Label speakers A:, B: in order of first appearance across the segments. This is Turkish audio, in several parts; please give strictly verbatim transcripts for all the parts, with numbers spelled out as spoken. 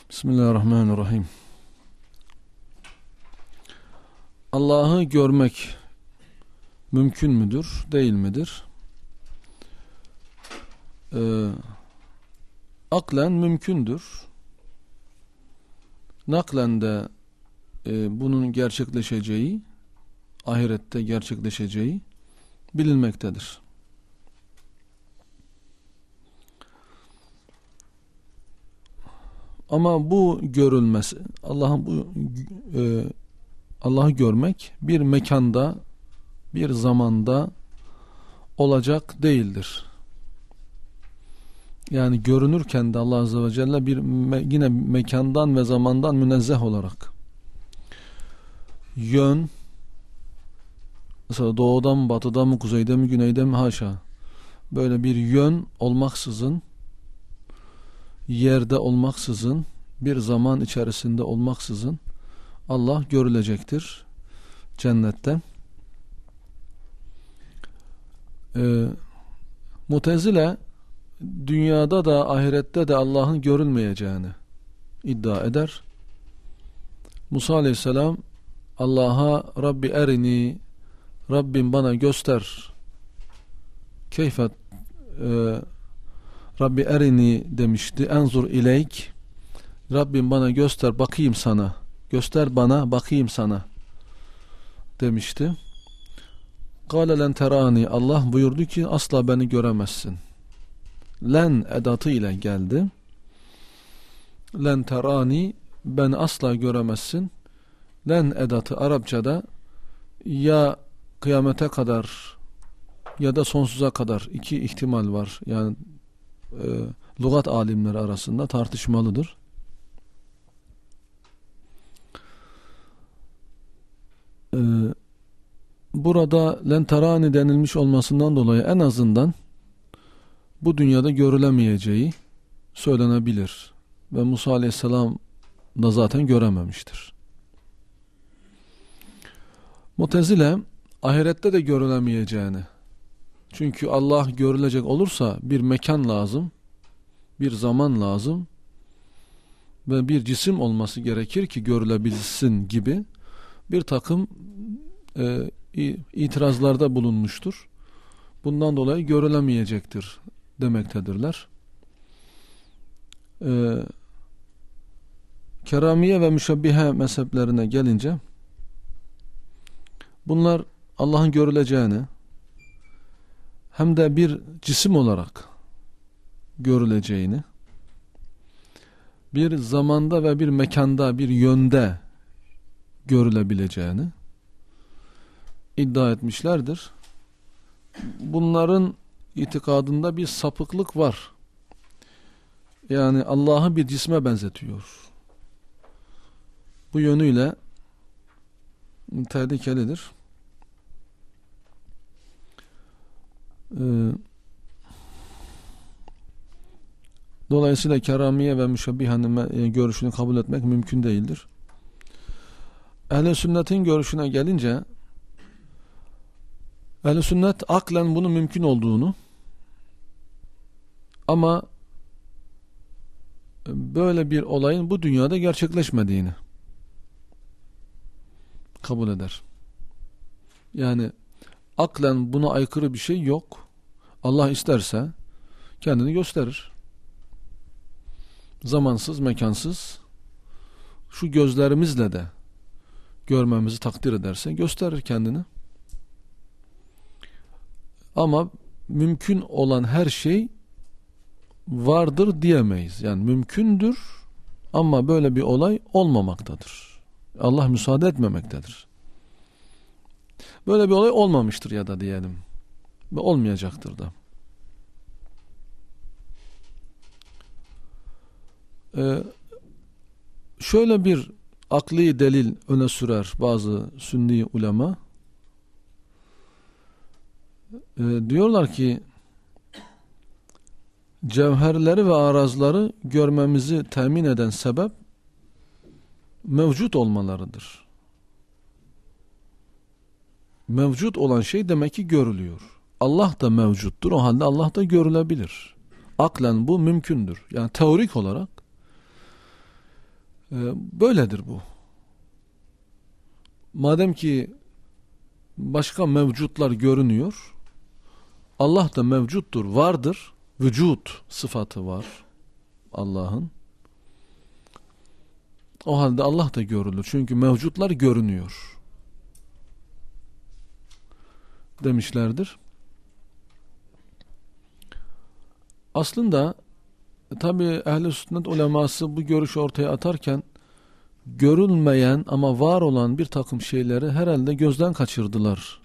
A: Bismillahirrahmanirrahim. Allah'ı görmek mümkün müdür, değil midir? Ee, aklen mümkündür. Naklen de e, bunun gerçekleşeceği, ahirette gerçekleşeceği bilinmektedir. Ama bu görülmesi, Allah'ın bu e, Allah'ı görmek bir mekanda, bir zamanda olacak değildir. Yani görünürken de Allah Azze ve Celle bir me, yine mekandan ve zamandan münezzeh olarak yön, mesela doğudan mı, batıdan mı, kuzeyden mi, güneyden mi, haşa, böyle bir yön olmaksızın, yerde olmaksızın, bir zaman içerisinde olmaksızın Allah görülecektir cennette. Ee, Mutezile dünyada da ahirette de Allah'ın görülmeyeceğini iddia eder. Musa Aleyhisselam Allah'a Rabbi erini, Rabbim bana göster, keyfet e, Rabbi erini demişti. Enzur ileyk, Rabbim bana göster, bakayım sana, göster bana, bakayım sana demişti. Kâle len terani, Allah buyurdu ki asla beni göremezsin. Len edatı ile geldi. Len terani, beni asla göremezsin. Len edatı Arapçada ya kıyamete kadar ya da sonsuza kadar iki ihtimal var. Yani e, lügat alimleri arasında tartışmalıdır. E, burada len terani denilmiş olmasından dolayı en azından bu dünyada görülemeyeceği söylenebilir. Ve Musa Aleyhisselam da zaten görememiştir. Mutezile ahirette de görülemeyeceğini, çünkü Allah görülecek olursa bir mekan lazım, bir zaman lazım ve bir cisim olması gerekir ki görülebilsin gibi bir takım e, itirazlarda bulunmuştur. Bundan dolayı görülemeyecektir demektedirler. Ee, Keramiye ve müşebbihe mezheplerine gelince bunlar Allah'ın görüleceğini hem de bir cisim olarak görüleceğini, bir zamanda ve bir mekanda, bir yönde görülebileceğini iddia etmişlerdir. Bunların itikadında bir sapıklık var. Yani Allah'ı bir cisme benzetiyor. Bu yönüyle tehlikelidir. Ee, dolayısıyla keramiye ve müşebbihenin görüşünü kabul etmek mümkün değildir. Ehl-i sünnetin görüşüne gelince, Ehl-i sünnet aklen bunun mümkün olduğunu ama böyle bir olayın bu dünyada gerçekleşmediğini kabul eder. Yani aklen buna aykırı bir şey yok. Allah isterse kendini gösterir. Zamansız, mekansız, şu gözlerimizle de görmemizi takdir ederse gösterir kendini. Ama mümkün olan her şey vardır diyemeyiz. Yani mümkündür ama böyle bir olay olmamaktadır. Allah müsaade etmemektedir. Böyle bir olay olmamıştır ya da diyelim. Ve olmayacaktır da. Ee, şöyle bir akli delil öne sürer bazı sünni ulema. Ee, diyorlar ki cevherleri ve arazları görmemizi temin eden sebep mevcut olmalarıdır. Mevcut olan şey demek ki görülüyor. Allah da mevcuttur. O halde Allah da görülebilir. Aklen bu mümkündür. Yani teorik olarak Böyledir bu. Madem ki başka mevcutlar görünüyor, Allah da mevcuttur, vardır. Vücut sıfatı var Allah'ın. O halde Allah da görülür. Çünkü mevcutlar görünüyor demişlerdir. Aslında tabi ehl-i sünnet uleması bu görüşü ortaya atarken görülmeyen ama var olan bir takım şeyleri herhalde gözden kaçırdılar.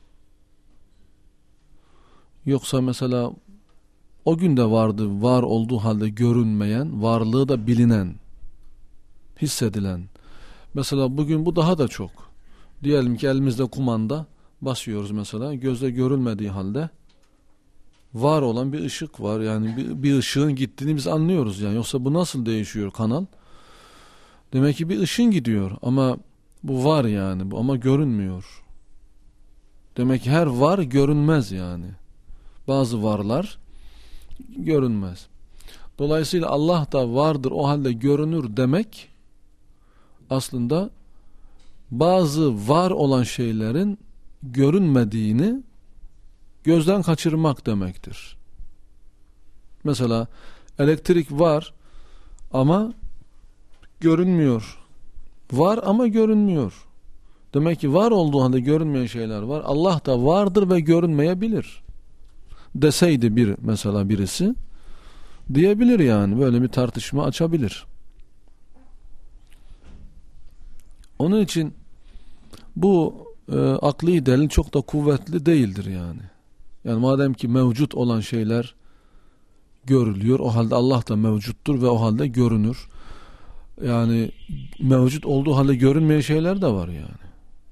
A: Yoksa mesela o günde vardı, var olduğu halde görünmeyen, varlığı da bilinen, hissedilen. Mesela bugün bu daha da çok. Diyelim ki elimizde kumanda basıyoruz mesela, gözle görülmediği halde var olan bir ışık var. Yani bir, bir ışığın gittiğini biz anlıyoruz yani. Yoksa bu nasıl değişiyor kanal? Demek ki bir ışın gidiyor ama bu var yani bu ama görünmüyor. Demek ki her var görünmez yani. Bazı varlar görünmez. Dolayısıyla Allah da vardır o halde görünür demek aslında bazı var olan şeylerin görünmediğini gözden kaçırmak demektir. Mesela elektrik var ama görünmüyor. Var ama görünmüyor. Demek ki var olduğu halde görünmeyen şeyler var. Allah da vardır ve görünmeyebilir. Deseydi bir mesela birisi diyebilir yani. Böyle bir tartışma açabilir. Onun için bu e, akli delil çok da kuvvetli değildir yani. Yani madem ki mevcut olan şeyler görülüyor, o halde Allah da mevcuttur ve o halde görünür. Yani mevcut olduğu halde görünmeyen şeyler de var yani.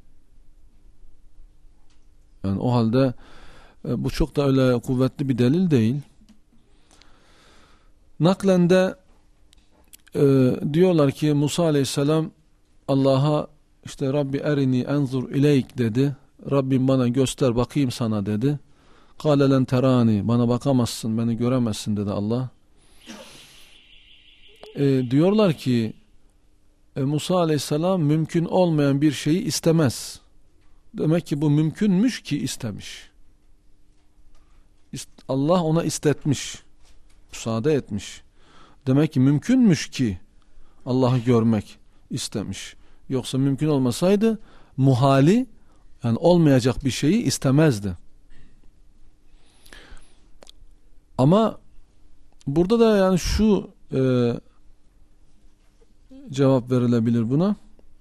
A: Yani o halde e, bu çok da öyle kuvvetli bir delil değil. Naklen de e, diyorlar ki Musa Aleyhisselam Allah'a işte Rabbi erini enzur ileyk dedi. Rabbim bana göster bakayım sana dedi. Kâle len terani, bana bakamazsın, beni göremezsin dedi Allah. E, diyorlar ki e, Musa Aleyhisselam mümkün olmayan bir şeyi istemez. Demek ki bu mümkünmüş ki istemiş. Allah ona istetmiş, müsaade etmiş. Demek ki mümkünmüş ki Allah'ı görmek istemiş. Yoksa mümkün olmasaydı muhali, yani olmayacak bir şeyi istemezdi. Ama burada da yani şu e, cevap verilebilir buna.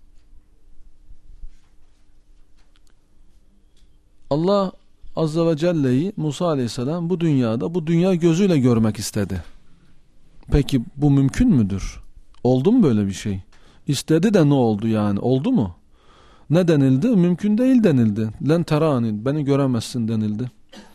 A: Allah Azze ve Celle'yi Musa Aleyhisselam bu dünyada bu dünya gözüyle görmek istedi. Peki bu mümkün müdür? Oldu mu böyle bir şey? İstedi de ne oldu yani? Oldu mu? Ne denildi? Mümkün değil denildi. Len terani, beni göremezsin denildi.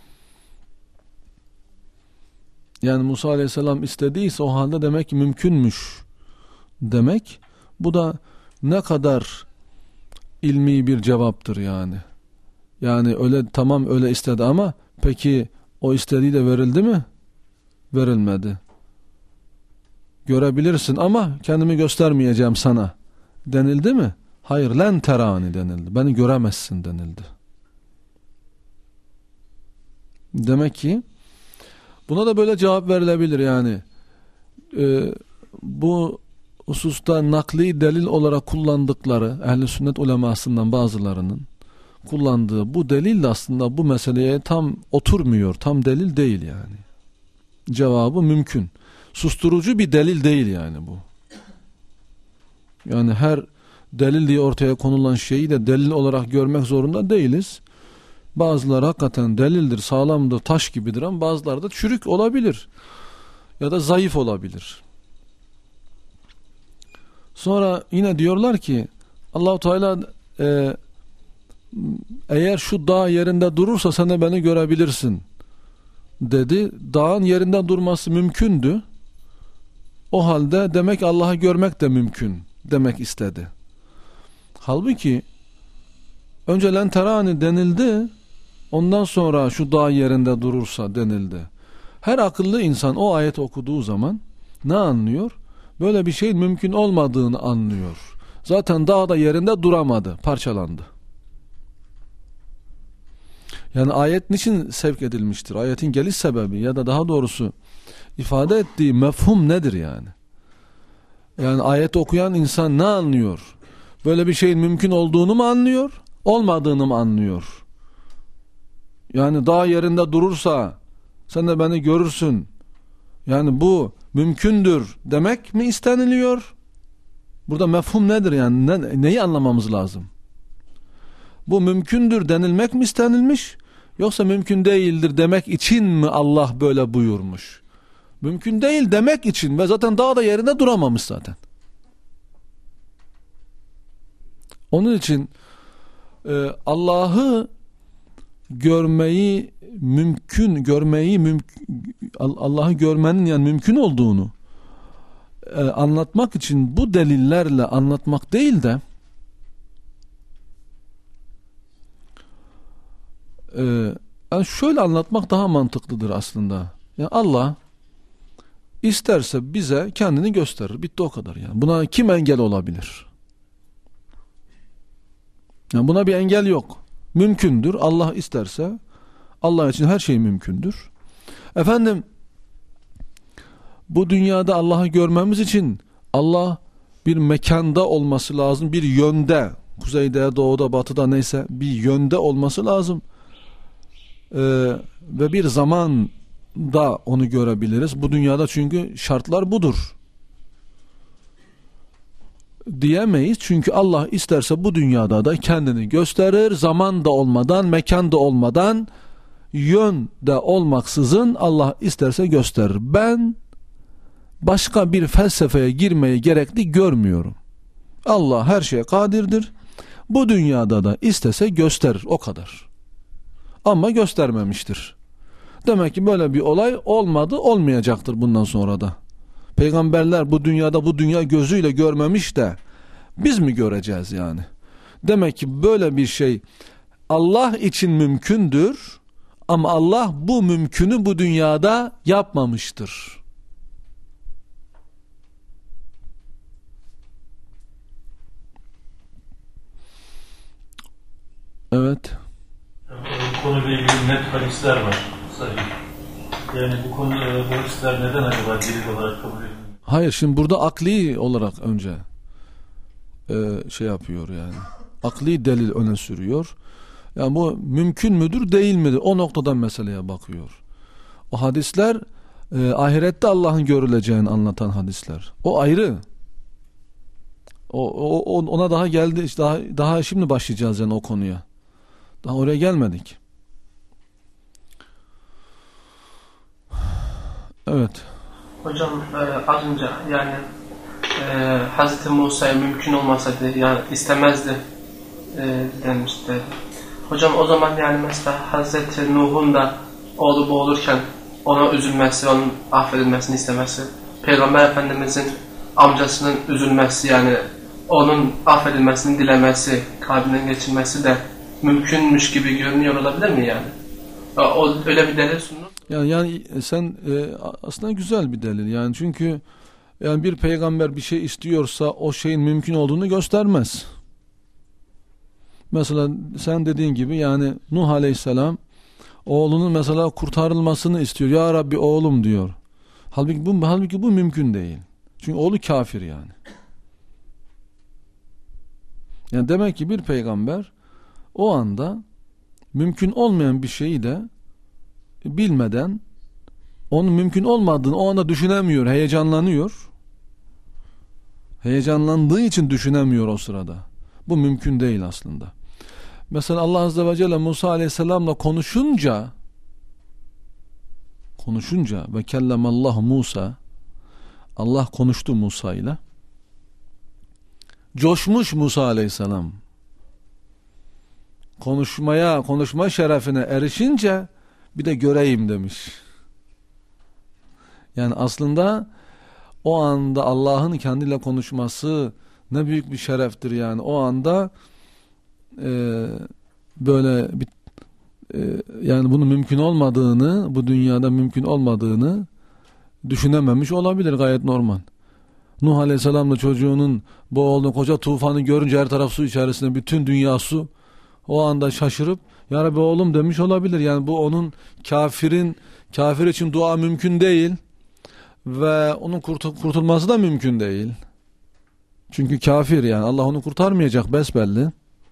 A: Yani Musa Aleyhisselam istediyse o halde demek ki mümkünmüş demek. Bu da ne kadar ilmi bir cevaptır yani. Yani öyle tamam öyle istedi ama peki o istediği de verildi mi? Verilmedi. Görebilirsin ama kendimi göstermeyeceğim sana denildi mi? Hayır, len terani denildi. Beni göremezsin denildi. Demek ki buna da böyle cevap verilebilir yani. Ee, bu hususta nakli delil olarak kullandıkları ehl-i sünnet ulemasından bazılarının kullandığı bu delil aslında bu meseleye tam oturmuyor. Tam delil değil yani. Cevabı mümkün. Susturucu bir delil değil yani bu. Yani her delil diye ortaya konulan şeyi de delil olarak görmek zorunda değiliz. Bazıları hakikaten delildir, sağlamdır, taş gibidir ama bazıları da çürük olabilir. Ya da zayıf olabilir. Sonra yine diyorlar ki Allah-u Teala e, eğer şu dağ yerinde durursa sen de beni görebilirsin dedi. Dağın yerinde durması mümkündü. O halde demek Allah'ı görmek de mümkün demek istedi. Halbuki önce len terani denildi, ondan sonra şu dağ yerinde durursa denildi. Her akıllı insan o ayet okuduğu zaman ne anlıyor? böyle bir şeyin mümkün olmadığını anlıyor. Zaten dağda yerinde duramadı, parçalandı. Yani ayet niçin sevk edilmiştir? Ayetin geliş sebebi ya da daha doğrusu ifade ettiği mefhum nedir yani? Yani ayeti okuyan insan ne anlıyor? Böyle bir şeyin mümkün olduğunu mu anlıyor? Olmadığını mı anlıyor? Yani dağ yerinde durursa sen de beni görürsün. Yani bu mümkündür demek mi isteniliyor? Burada mefhum nedir yani? Ne, neyi anlamamız lazım? Bu mümkündür denilmek mi istenilmiş? Yoksa mümkün değildir demek için mi Allah böyle buyurmuş? Mümkün değil demek için ve zaten dağda yerinde duramamış zaten. Onun için e, Allah'ı görmeyi mümkün görmeyi mümkün Allah'ı görmenin yani mümkün olduğunu e, anlatmak için bu delillerle anlatmak değil de e, yani şöyle anlatmak daha mantıklıdır aslında. Yani Allah isterse bize kendini gösterir. Bitti o kadar yani. Buna kim engel olabilir? Yani buna bir engel yok. Mümkündür. Allah isterse Allah için her şey mümkündür. Efendim bu dünyada Allah'ı görmemiz için Allah bir mekanda olması lazım. Bir yönde. Kuzeyde, doğuda, batıda neyse bir yönde olması lazım. Ee, ve bir zamanda onu görebiliriz. Bu dünyada çünkü şartlar budur. Diyemeyiz çünkü Allah isterse bu dünyada da kendini gösterir, zaman da olmadan, mekan da olmadan, yön de olmaksızın Allah isterse gösterir. Ben başka bir felsefeye girmeyi gerekli görmüyorum. Allah her şeye kadirdir. Bu dünyada da istese gösterir, o kadar. Ama göstermemiştir. Demek ki böyle bir olay olmadı, olmayacaktır bundan sonra da. Peygamberler bu dünyada bu dünya gözüyle görmemiş de biz mi göreceğiz yani? Demek ki böyle bir şey Allah için mümkündür ama Allah bu mümkünü bu dünyada yapmamıştır. Evet.
B: Bu konuyla ilgili net hadisler var. Yani bu konu, bu hadisler neden acaba delil olarak kabul edilmiyor?
A: Hayır, şimdi burada akli olarak önce e, şey yapıyor yani. Akli delil öne sürüyor. Yani bu mümkün müdür değil midir? O noktadan meseleye bakıyor. O hadisler e, ahirette Allah'ın görüleceğini anlatan hadisler. O ayrı. O, o ona daha geldi. İşte daha daha şimdi başlayacağız yani o konuya. Daha oraya gelmedik. Evet.
C: Hocam e, az önce yani e, Hazreti Musa'ya mümkün olmasaydı yani istemezdi e, denmişti. Hocam o zaman yani mesela Hazreti Nuh'un da oğlu boğulurken ona üzülmesi, onun affedilmesini istemesi, Peygamber Efendimizin amcasının üzülmesi yani onun affedilmesini dilemesi, kalbinden geçirmesi de mümkünmüş gibi görünüyor olabilir mi yani? O öyle bir delil sundu.
A: Yani yani sen e, aslında güzel bir delil. Yani çünkü yani bir peygamber bir şey istiyorsa o şeyin mümkün olduğunu göstermez. Mesela sen dediğin gibi yani Nuh Aleyhisselam oğlunun mesela kurtarılmasını istiyor. Ya Rabbi oğlum diyor. Halbuki bu halbuki bu mümkün değil. Çünkü oğlu kafir yani. Yani demek ki bir peygamber o anda mümkün olmayan bir şeyi de bilmeden onun mümkün olmadığını o anda düşünemiyor, heyecanlanıyor. Heyecanlandığı için düşünemiyor o sırada. Bu mümkün değil aslında. Mesela Allah Azze ve Celle Musa Aleyhisselam'la konuşunca konuşunca ve kellemallahu Musa Allah konuştu Musa ile. Coşmuş Musa Aleyhisselam. Konuşmaya, konuşma şerefine erişince bir de göreyim demiş. Yani aslında o anda Allah'ın kendiyle konuşması ne büyük bir şereftir yani. O anda e, böyle bir, e, yani bunun mümkün olmadığını, bu dünyada mümkün olmadığını düşünememiş olabilir, gayet normal. Nuh Aleyhisselam'la çocuğunun boğulduğu koca tufanı görünce her taraf su içerisinde, bütün dünya su. O anda şaşırıp ya Rabbi oğlum demiş olabilir. Yani bu onun kafirin kafir için dua mümkün değil ve onun kurtul- kurtulması da mümkün değil. Çünkü kafir, yani Allah onu kurtarmayacak besbelli.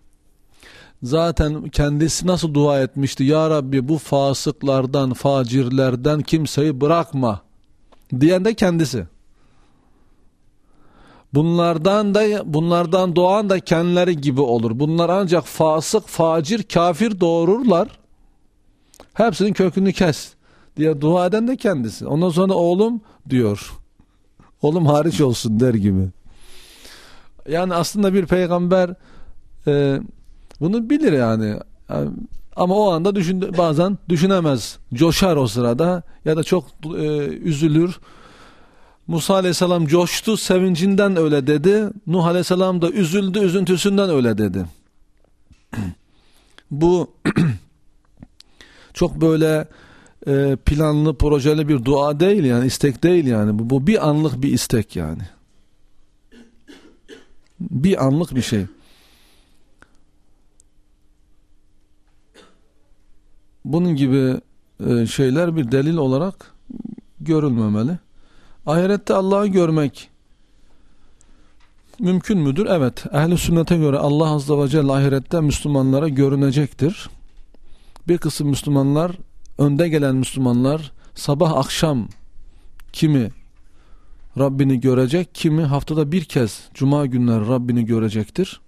A: Zaten kendisi nasıl dua etmişti? Ya Rabbi bu fasıklardan, facirlerden kimseyi bırakma diyen de kendisi. Bunlardan da bunlardan doğan da kendileri gibi olur. Bunlar ancak fasık, facir, kafir doğururlar. Hepsinin kökünü kes diye dua eden de kendisi. Ondan sonra oğlum diyor. Oğlum hariç olsun der gibi. Yani aslında bir peygamber e, bunu bilir yani. yani. Ama o anda düşün, bazen düşünemez. Coşar o sırada ya da çok e, üzülür. Musa Aleyhisselam coştu, sevincinden öyle dedi. Nuh Aleyhisselam da üzüldü, üzüntüsünden öyle dedi. Bu çok böyle e, planlı, projeli bir dua değil yani, istek değil yani. Bu, bu bir anlık bir istek yani. Bir anlık bir şey. Bunun gibi e, şeyler bir delil olarak görülmemeli. Ahirette Allah'ı görmek mümkün müdür? Evet. Ehl-i sünnete göre Allah Azze ve Celle ahirette Müslümanlara görünecektir. Bir kısım Müslümanlar, önde gelen Müslümanlar sabah akşam kimi Rabbini görecek, kimi haftada bir kez Cuma günleri Rabbini görecektir.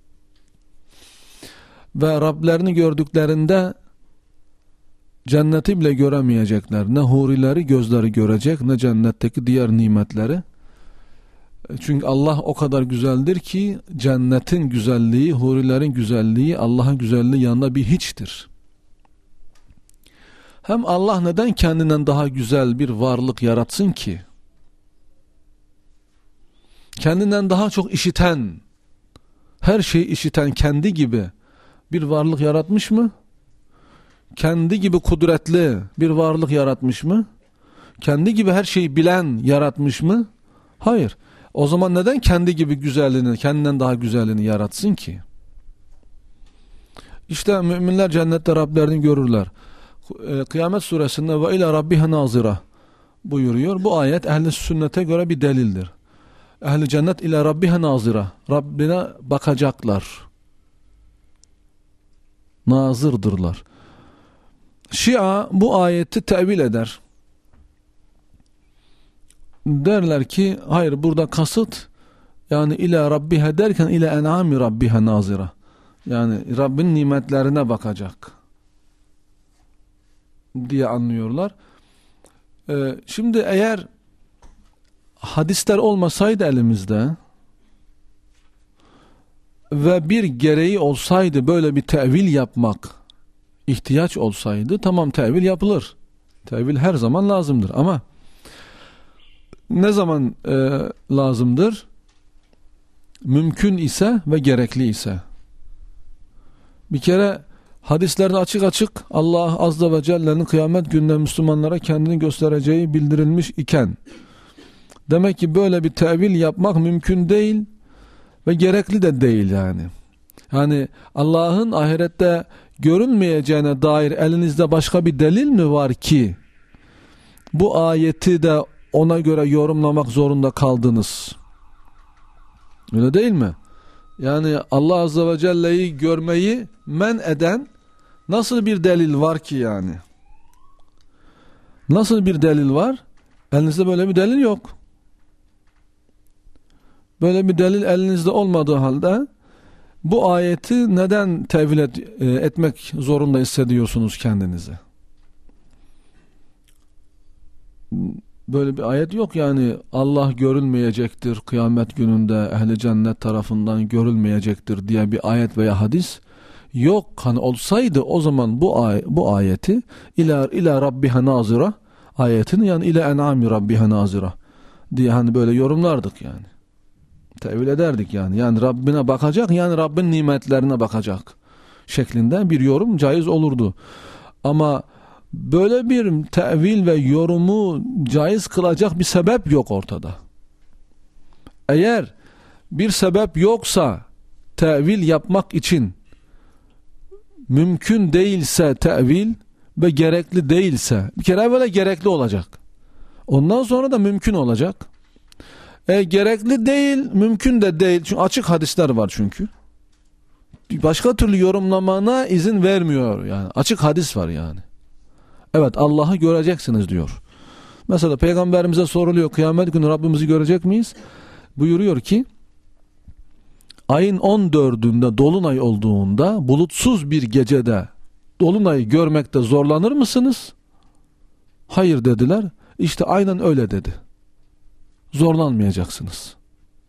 A: Ve Rablerini gördüklerinde cenneti bile göremeyecekler. Ne hurileri gözleri görecek, ne cennetteki diğer nimetleri. Çünkü Allah o kadar güzeldir ki cennetin güzelliği, hurilerin güzelliği, Allah'ın güzelliği yanında bir hiçtir. Hem Allah neden kendinden daha güzel bir varlık yaratsın ki? Kendinden daha çok işiten, her şeyi işiten kendi gibi bir varlık yaratmış mı? Kendi gibi kudretli bir varlık yaratmış mı? Kendi gibi her şeyi bilen yaratmış mı? Hayır. O zaman neden kendi gibi güzelliğini, kendinden daha güzelliğini yaratsın ki? İşte müminler cennette Rablerini görürler. Kıyamet suresinde ve ila rabbiha nazira buyuruyor. Bu ayet ehl-i sünnete göre bir delildir. Ehl-i cennet ila rabbiha nazira. Rabbine bakacaklar. Nazırdırlar. Şia bu ayeti tevil eder. Derler ki hayır, burada kasıt yani ila rabbiha derken ila en'ami rabbiha nazira. Yani Rabbin nimetlerine bakacak diye anlıyorlar. Ee, şimdi eğer hadisler olmasaydı elimizde ve bir gereği olsaydı, böyle bir tevil yapmak ihtiyaç olsaydı, tamam, tevil yapılır. Tevil her zaman lazımdır ama ne zaman e, lazımdır? Mümkün ise ve gerekli ise. Bir kere hadislerde açık açık Allah Azze ve Celle'nin kıyamet gününde Müslümanlara kendini göstereceği bildirilmiş iken, demek ki böyle bir tevil yapmak mümkün değil ve gerekli de değil yani. Yani Allah'ın ahirette görünmeyeceğine dair elinizde başka bir delil mi var ki bu ayeti de ona göre yorumlamak zorunda kaldınız? Öyle değil mi? Yani Allah Azze ve Celle'yi görmeyi men eden nasıl bir delil var ki yani? Nasıl bir delil var? Elinizde böyle bir delil yok. Böyle bir delil elinizde olmadığı halde bu ayeti neden tevil et, etmek zorunda hissediyorsunuz kendinizi? Böyle bir ayet yok yani, Allah görülmeyecektir kıyamet gününde, ehli cennet tarafından görülmeyecektir diye bir ayet veya hadis yok. Hani olsaydı o zaman bu ay bu ayeti ila ila rabbiha nazira ayetini, yani ila en'ami rabbiha nazira diye hani böyle yorumlardık yani. Tevil ederdik yani. Yani Rabbine bakacak, yani Rabbin nimetlerine bakacak şeklinde bir yorum caiz olurdu. Ama böyle bir tevil ve yorumu caiz kılacak bir sebep yok ortada. Eğer bir sebep yoksa tevil yapmak için mümkün değilse tevil ve gerekli değilse, bir kere evvela gerekli olacak. Ondan sonra da mümkün olacak. E, gerekli değil, mümkün de değil. Çünkü açık hadisler var çünkü. Başka türlü yorumlamana izin vermiyor yani. Açık hadis var yani. Evet, Allah'ı göreceksiniz diyor. Mesela Peygamberimize soruluyor, kıyamet günü Rabbimizi görecek miyiz? Buyuruyor ki, ayın on dördünde dolunay olduğunda bulutsuz bir gecede dolunayı görmekte zorlanır mısınız? Hayır dediler. İşte aynen öyle dedi. Zorlanmayacaksınız.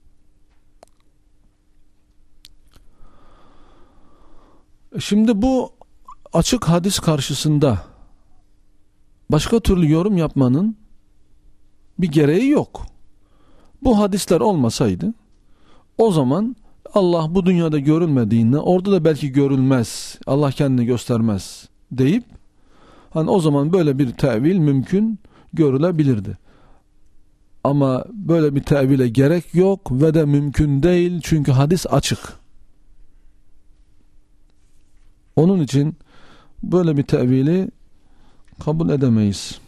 A: Şimdi bu açık hadis karşısında başka türlü yorum yapmanın bir gereği yok. Bu hadisler olmasaydı o zaman Allah bu dünyada görünmediğinde orada da belki görülmez, Allah kendini göstermez deyip hani o zaman böyle bir tevil mümkün görülebilirdi. Ama böyle bir tevile gerek yok ve de mümkün değil çünkü hadis açık. Onun için böyle bir tevili kabul edemeyiz.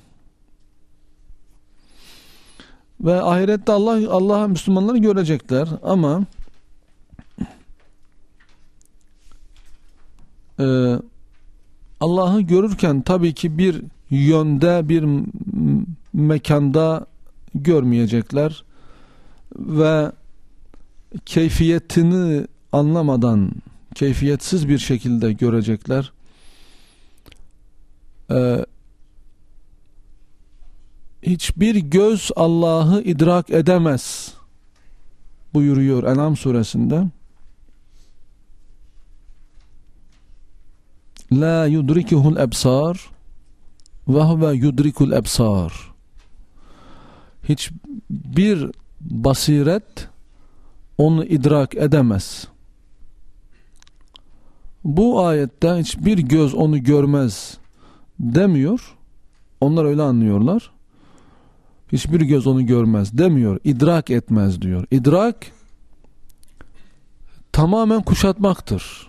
A: Ve ahirette Allah Allah'a Müslümanları görecekler ama e, Allah'ı görürken tabii ki bir yönde, bir mekanda görmeyecekler ve keyfiyetini anlamadan keyfiyetsiz bir şekilde görecekler. Ee, hiçbir göz Allah'ı idrak edemez buyuruyor En'am suresinde. La yudrikuhul ebsar ve huve yudrikul ebsar. Hiçbir basiret onu idrak edemez. Bu ayette hiçbir göz onu görmez demiyor. Onlar öyle anlıyorlar. Hiçbir göz onu görmez demiyor. İdrak etmez diyor. İdrak tamamen kuşatmaktır.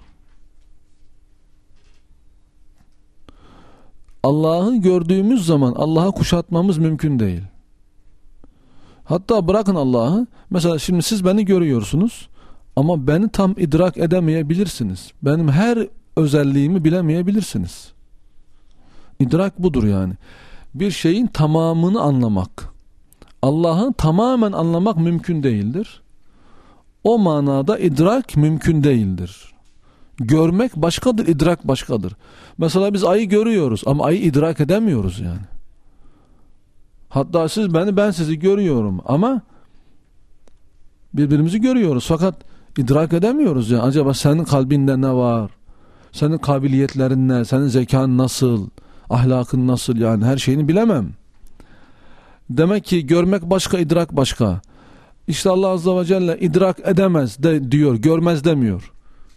A: Allah'ı gördüğümüz zaman Allah'ı kuşatmamız mümkün değil. Hatta bırakın Allah'ı, mesela şimdi siz beni görüyorsunuz ama beni tam idrak edemeyebilirsiniz. Benim her özelliğimi bilemeyebilirsiniz. İdrak budur yani. Bir şeyin tamamını anlamak. Allah'ı tamamen anlamak mümkün değildir. O manada idrak mümkün değildir. Görmek başkadır, idrak başkadır. Mesela biz ayı görüyoruz ama ayı idrak edemiyoruz yani. Hatta siz beni, ben sizi görüyorum ama birbirimizi görüyoruz fakat idrak edemiyoruz yani. Acaba senin kalbinde ne var? Senin kabiliyetlerin ne? Senin zekan nasıl? Ahlakın nasıl? Yani her şeyini bilemem. Demek ki görmek başka, idrak başka. İşte Allah Azze ve Celle idrak edemez de diyor, görmez demiyor.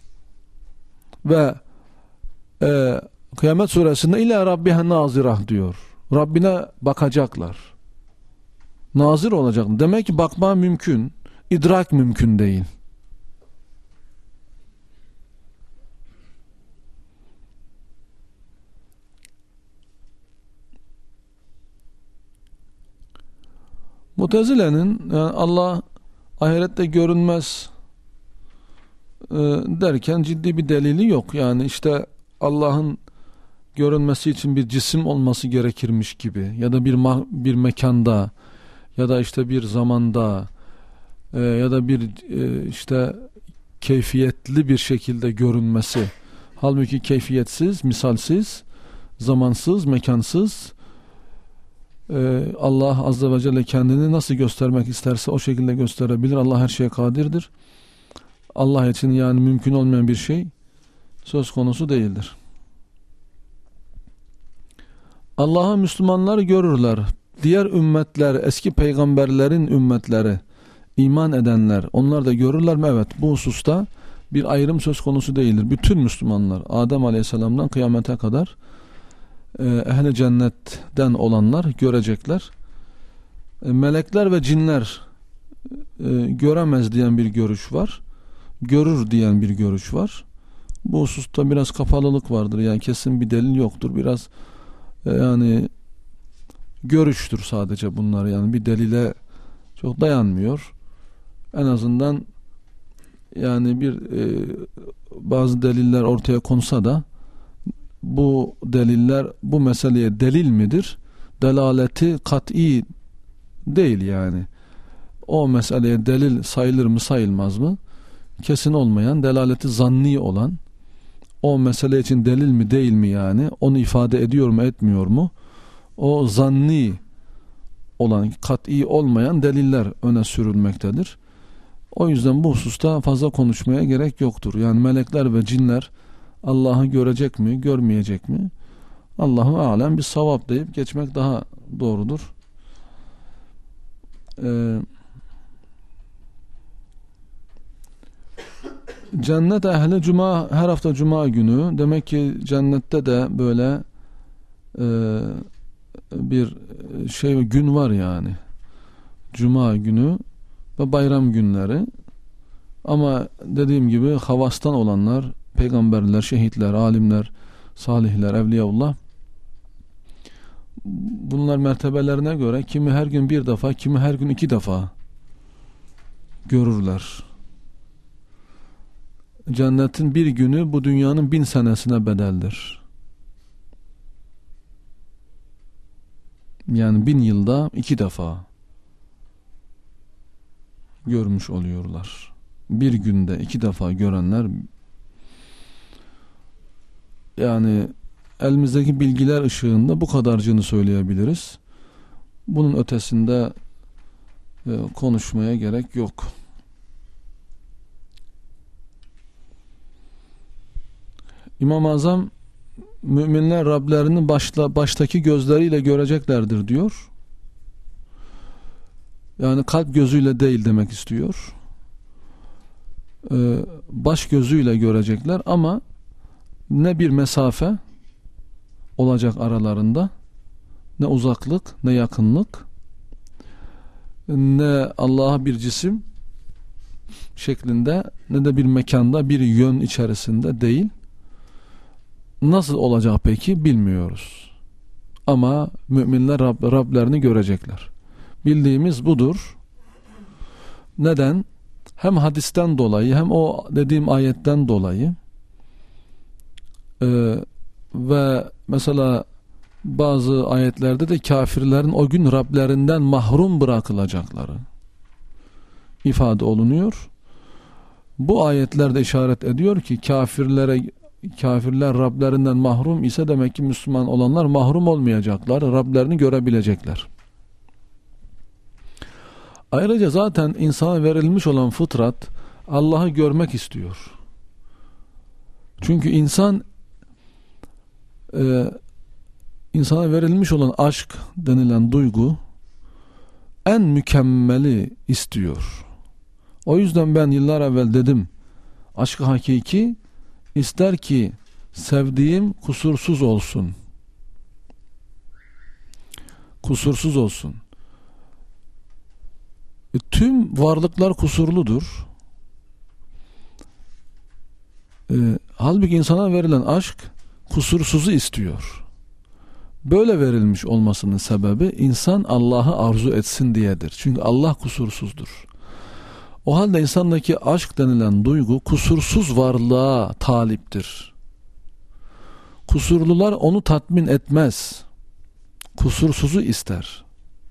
A: Ve e, Kıyamet suresinde ila rabbiha nazirah diyor. Rabbine bakacaklar. Nazir olacak. Demek ki bakma mümkün, idrak mümkün değil. Mutezile'nin yani Allah ahirette görünmez e, derken ciddi bir delili yok. Yani işte Allah'ın görünmesi için bir cisim olması gerekirmiş gibi ya da bir bir mekanda ya da işte bir zamanda e, ya da bir e, işte keyfiyetli bir şekilde görünmesi. Halbuki keyfiyetsiz, misalsiz, zamansız, mekansız, e, Allah Azze ve Celle kendini nasıl göstermek isterse o şekilde gösterebilir. Allah her şeye kadirdir. Allah için yani mümkün olmayan bir şey söz konusu değildir. Allah'ı Müslümanlar görürler. Diğer ümmetler, eski peygamberlerin ümmetleri, iman edenler, onlar da görürler mi? Evet, bu hususta bir ayrım söz konusu değildir. Bütün Müslümanlar, Adem Aleyhisselam'dan kıyamete kadar e, ehli cennetten olanlar görecekler. E, melekler ve cinler e, göremez diyen bir görüş var. Görür diyen bir görüş var. Bu hususta biraz kapalılık vardır. Yani kesin bir delil yoktur. Biraz e, yani görüştür sadece bunlar. Yani bir delile çok dayanmıyor. En azından yani bir e, bazı deliller ortaya konsa da bu deliller bu meseleye delil midir? Delaleti kat'i değil yani. O meseleye delil sayılır mı sayılmaz mı? Kesin olmayan, delaleti zanni olan, o mesele için delil mi değil mi yani? Onu ifade ediyor mu etmiyor mu? O zanni olan, kat'i olmayan deliller öne sürülmektedir. O yüzden bu hususta fazla konuşmaya gerek yoktur. Yani melekler ve cinler Allah'ı görecek mi, görmeyecek mi? Allahu alem bir savap deyip geçmek daha doğrudur. Ee, cennet ehli cuma, her hafta cuma günü, demek ki cennette de böyle e, bir şey gün var yani. Cuma günü ve bayram günleri. Ama dediğim gibi havastan olanlar, peygamberler, şehitler, alimler, salihler, evliyaullah, bunlar mertebelerine göre kimi her gün bir defa, kimi her gün iki defa görürler. Cennetin bir günü bu dünyanın bin senesine bedeldir. Yani bin yılda iki defa görmüş oluyorlar. Bir günde iki defa görenler, yani elimizdeki bilgiler ışığında bu kadarcığını söyleyebiliriz. Bunun ötesinde e, konuşmaya gerek yok. İmam-ı Azam, müminler Rablerini başta, baştaki gözleriyle göreceklerdir diyor. Yani kalp gözüyle değil demek istiyor. Ee, baş gözüyle görecekler ama ne bir mesafe olacak aralarında, ne uzaklık, ne yakınlık, ne Allah'a bir cisim şeklinde, ne de bir mekanda, bir yön içerisinde değil. Nasıl olacak peki bilmiyoruz. Ama müminler Rab, Rablerini görecekler. Bildiğimiz budur. Neden? Hem hadisten dolayı, hem o dediğim ayetten dolayı. Ee, ve mesela bazı ayetlerde de kafirlerin o gün Rablerinden mahrum bırakılacakları ifade olunuyor. Bu ayetlerde işaret ediyor ki kafirlere kafirler Rablerinden mahrum ise demek ki Müslüman olanlar mahrum olmayacaklar, Rablerini görebilecekler. Ayrıca zaten insana verilmiş olan fıtrat Allah'ı görmek istiyor. Çünkü insan e, insana verilmiş olan aşk denilen duygu en mükemmeli istiyor. O yüzden ben yıllar evvel dedim, aşk-ı hakiki ister ki sevdiğim kusursuz olsun. Kusursuz olsun. E, tüm varlıklar kusurludur. E, halbuki insana verilen aşk kusursuzu istiyor. Böyle verilmiş olmasının sebebi insan Allah'ı arzu etsin diyedir. Çünkü Allah kusursuzdur. O halde insandaki aşk denilen duygu kusursuz varlığa taliptir. Kusurlular onu tatmin etmez. Kusursuzu ister.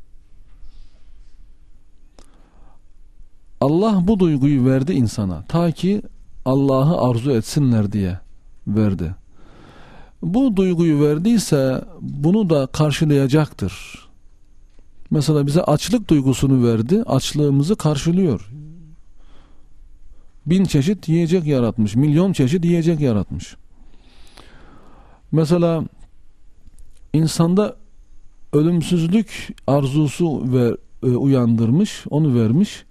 A: Allah bu duyguyu verdi insana. Ta ki Allah'ı arzu etsinler diye verdi. Bu duyguyu verdiyse bunu da karşılayacaktır. Mesela bize açlık duygusunu verdi. Açlığımızı karşılıyor. Bin çeşit yiyecek yaratmış. Milyon çeşit yiyecek yaratmış. Mesela insanda ölümsüzlük arzusu ve e, uyandırmış, onu vermiş.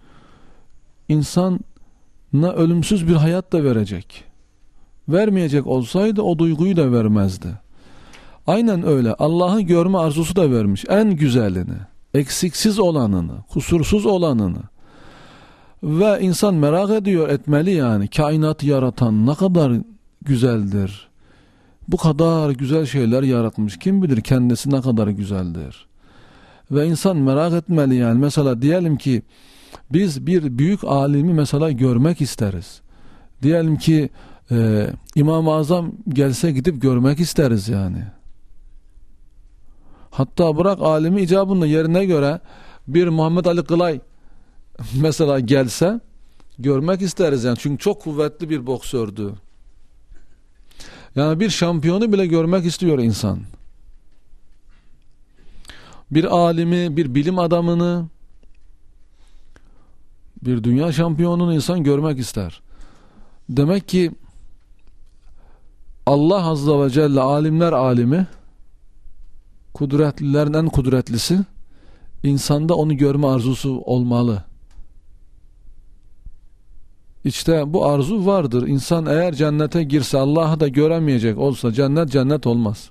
A: İnsana ölümsüz bir hayat da verecek. Vermeyecek olsaydı o duyguyu da vermezdi. Aynen öyle. Allah'ı görme arzusu da vermiş. En güzelini, eksiksiz olanını, kusursuz olanını. Ve insan merak ediyor, etmeli yani. Kainatı yaratan ne kadar güzeldir. Bu kadar güzel şeyler yaratmış. Kim bilir kendisi ne kadar güzeldir. Ve insan merak etmeli yani. Mesela diyelim ki biz bir büyük alimi mesela görmek isteriz. Diyelim ki e, İmam-ı Azam gelse gidip görmek isteriz yani. Hatta bırak alimi icabında yerine göre bir Muhammed Ali Kılay mesela gelse görmek isteriz yani. Çünkü çok kuvvetli bir boksördü. Yani bir şampiyonu bile görmek istiyor insan. Bir alimi, bir bilim adamını, bir dünya şampiyonunu insan görmek ister. Demek ki Allah Azze ve Celle alimler alimi, kudretlilerin en kudretlisi, insanda onu görme arzusu olmalı. İşte bu arzu vardır. İnsan eğer cennete girse, Allah'ı da göremeyecek olsa cennet cennet olmaz.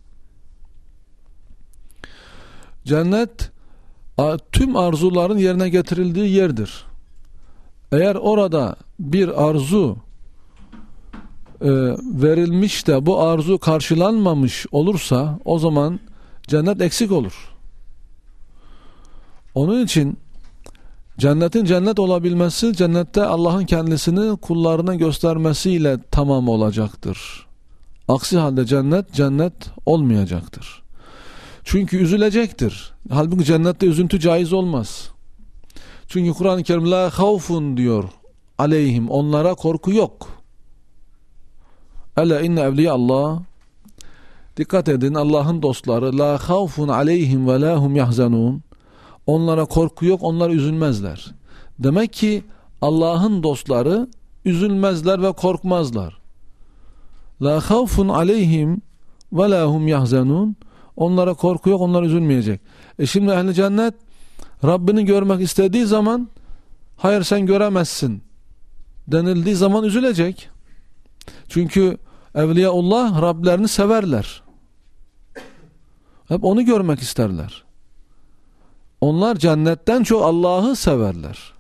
A: Cennet tüm arzuların yerine getirildiği yerdir. Eğer orada bir arzu e, verilmiş de bu arzu karşılanmamış olursa o zaman cennet eksik olur. Onun için cennetin cennet olabilmesi, cennette Allah'ın kendisini kullarına göstermesiyle tamam olacaktır. Aksi halde cennet cennet olmayacaktır. Çünkü üzülecektir. Halbuki cennette üzüntü caiz olmaz. Çünkü Kur'an-ı Kerim la havfun diyor aleyhim, onlara korku yok. Ela inne evliya Allah, dikkat edin, Allah'ın dostları la havfun aleyhim ve la hum yahzanun, onlara korku yok, onlar üzülmezler. Demek ki Allah'ın dostları üzülmezler ve korkmazlar. La havfun aleyhim ve la hum yahzanun, onlara korku yok, onlar üzülmeyecek. E şimdi ehli cennet Rabbini görmek istediği zaman hayır sen göremezsin denildiği zaman üzülecek. Çünkü Evliyaullah Rablerini severler. Hep onu görmek isterler. Onlar cennetten çok Allah'ı severler.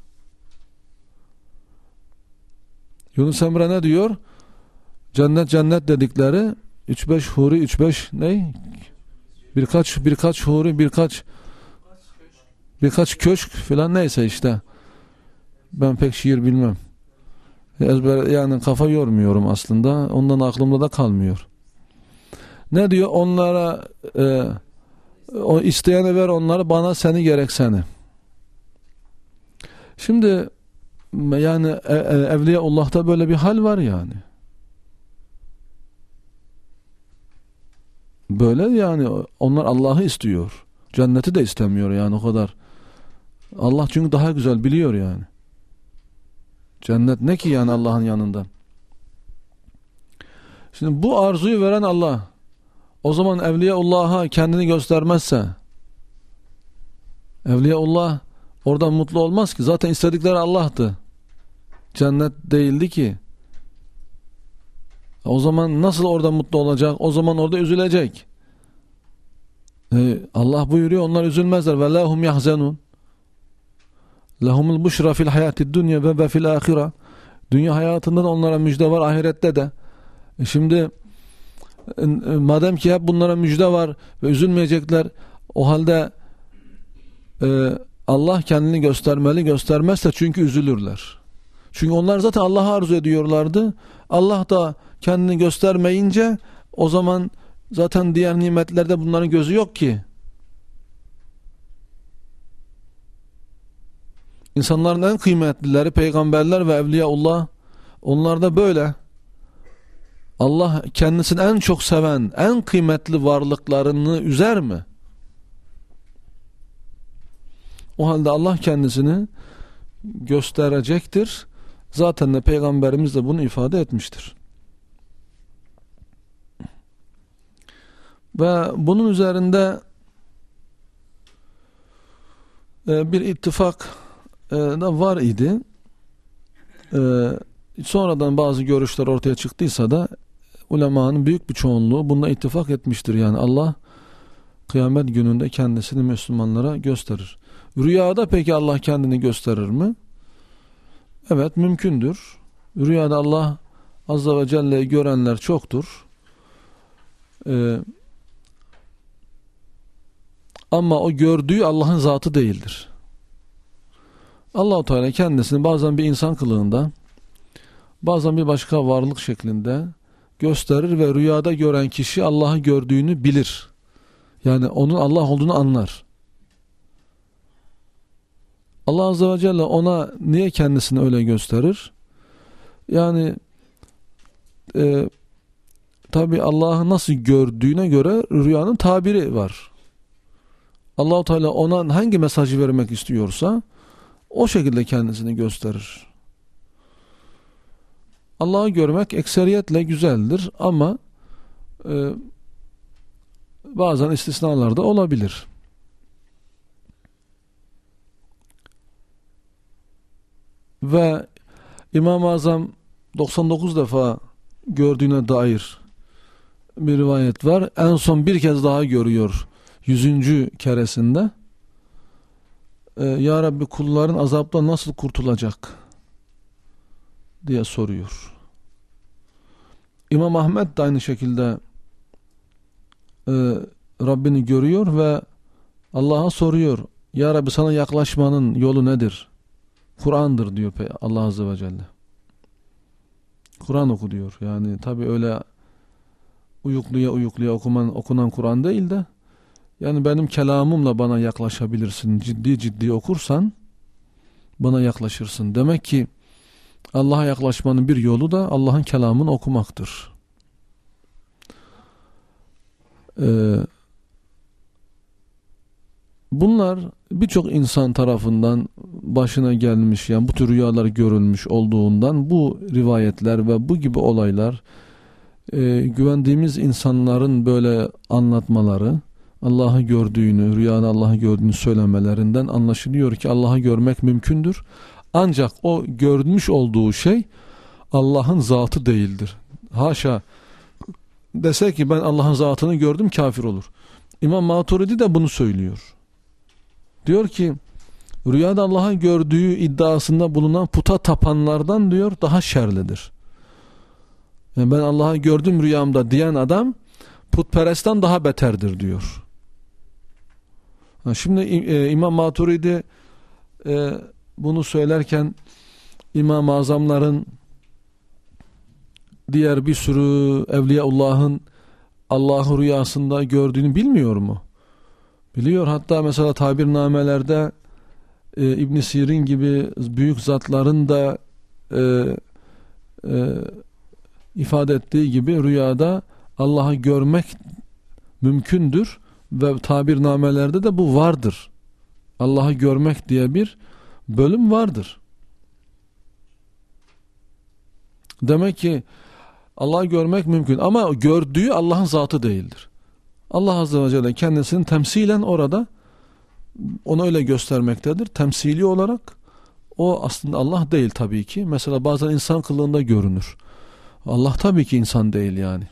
A: Yunus Emre ne diyor? Cennet cennet dedikleri üç beş huri, üç beş ne? Birkaç birkaç huri, birkaç birkaç köşk filan, neyse işte. Ben pek şiir bilmem. Ezber, yani kafa yormuyorum aslında. Ondan aklımda da kalmıyor. Ne diyor? Onlara e, o isteyene ver onları, bana seni gerek seni. Şimdi yani e, e, Evliyaullah'ta böyle bir hal var yani. Böyle yani onlar Allah'ı istiyor. Cenneti de istemiyor yani o kadar. Allah çünkü daha güzel biliyor yani. Cennet ne ki yani Allah'ın yanında. Şimdi bu arzuyu veren Allah. O zaman Evliyaullah'a kendini göstermezse, Evliyaullah oradan mutlu olmaz ki. Zaten istedikleri Allah'tı. Cennet değildi ki. O zaman nasıl orada mutlu olacak? O zaman orada üzülecek. Ee, Allah buyuruyor, onlar üzülmezler. Ve lahum yahzenun. Lahumul buşra fil hayatid dunya ve fil ahire. Dünya hayatında da onlara müjde var, ahirette de. E şimdi e, madem ki hep bunlara müjde var ve üzülmeyecekler, o halde e, Allah kendini göstermeli, göstermezse çünkü üzülürler. Çünkü onlar zaten Allah'ı arzu ediyorlardı. Allah da kendini göstermeyince o zaman zaten diğer nimetlerde bunların gözü yok ki. İnsanların en kıymetlileri peygamberler ve evliyaullah, onlar da böyle. Allah kendisini en çok seven, en kıymetli varlıklarını üzer mi? O halde Allah kendisini gösterecektir. Zaten de peygamberimiz de bunu ifade etmiştir. Ve bunun üzerinde e, bir ittifak e, da var idi. E, sonradan bazı görüşler ortaya çıktıysa da ulemanın büyük bir çoğunluğu bununla ittifak etmiştir. Yani Allah kıyamet gününde kendisini Müslümanlara gösterir. Rüyada peki Allah kendini gösterir mi? Evet, mümkündür. Rüyada Allah Azze ve Celle'yi görenler çoktur. Ee, ama o gördüğü Allah'ın zatı değildir. Allah-u Teala kendisini bazen bir insan kılığında, bazen bir başka varlık şeklinde gösterir ve rüyada gören kişi Allah'ı gördüğünü bilir. Yani onun Allah olduğunu anlar. Allah Azze ve Celle ona niye kendisini öyle gösterir? Yani e, tabi Allah'ı nasıl gördüğüne göre rüyanın tabiri var. Allah-u Teala ona hangi mesajı vermek istiyorsa o şekilde kendisini gösterir. Allah'ı görmek ekseriyetle güzeldir ama e, bazen istisnalar da olabilir. Ve İmam-ı Azam doksan dokuz defa gördüğüne dair bir rivayet var. En son bir kez daha görüyor yüzüncü keresinde. Ee, Ya Rabbi, kulların azaptan nasıl kurtulacak diye soruyor. İmam Ahmed de aynı şekilde e, Rabbini görüyor ve Allah'a soruyor. Ya Rabbi, sana yaklaşmanın yolu nedir? Kur'an'dır diyor Allah Azze ve Celle. Kur'an oku diyor. Yani tabi öyle uyukluya uyukluya okuman, okunan Kur'an değil de yani benim kelamımla bana yaklaşabilirsin. Ciddi ciddi okursan bana yaklaşırsın. Demek ki Allah'a yaklaşmanın bir yolu da Allah'ın kelamını okumaktır. Ee, bunlar birçok insan tarafından başına gelmiş, yani bu tür rüyalar görülmüş olduğundan bu rivayetler ve bu gibi olaylar e, güvendiğimiz insanların böyle anlatmaları, Allah'ı gördüğünü, rüyada Allah'ı gördüğünü söylemelerinden anlaşılıyor ki Allah'ı görmek mümkündür. Ancak o görmüş olduğu şey Allah'ın zatı değildir. Haşa dese ki ben Allah'ın zatını gördüm, kafir olur. İmam Maturidi de bunu söylüyor. Diyor ki rüyada Allah'ı gördüğü iddiasında bulunan puta tapanlardan diyor daha şerlidir. Yani ben Allah'ı gördüm rüyamda diyen adam putperestten daha beterdir diyor. Şimdi e, İmam Maturidi e, bunu söylerken İmam-ı Azamların, diğer bir sürü Evliyaullah'ın Allah'ı rüyasında gördüğünü bilmiyor mu? Biliyor. Hatta mesela tabirnamelerde e, İbn Sirin gibi büyük zatların da e, e, ifade ettiği gibi rüyada Allah'ı görmek mümkündür ve tabirnamelerde de bu vardır. Allah'ı görmek diye bir bölüm vardır. Demek ki Allah'ı görmek mümkün ama gördüğü Allah'ın zatı değildir. Allah Azze ve Celle kendisini temsilen orada onu öyle göstermektedir. Temsili olarak o aslında Allah değil tabii ki. Mesela bazen insan kılığında görünür. Allah tabii ki insan değil yani.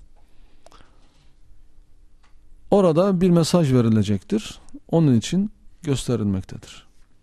A: Orada bir mesaj verilecektir. Onun için gösterilmektedir.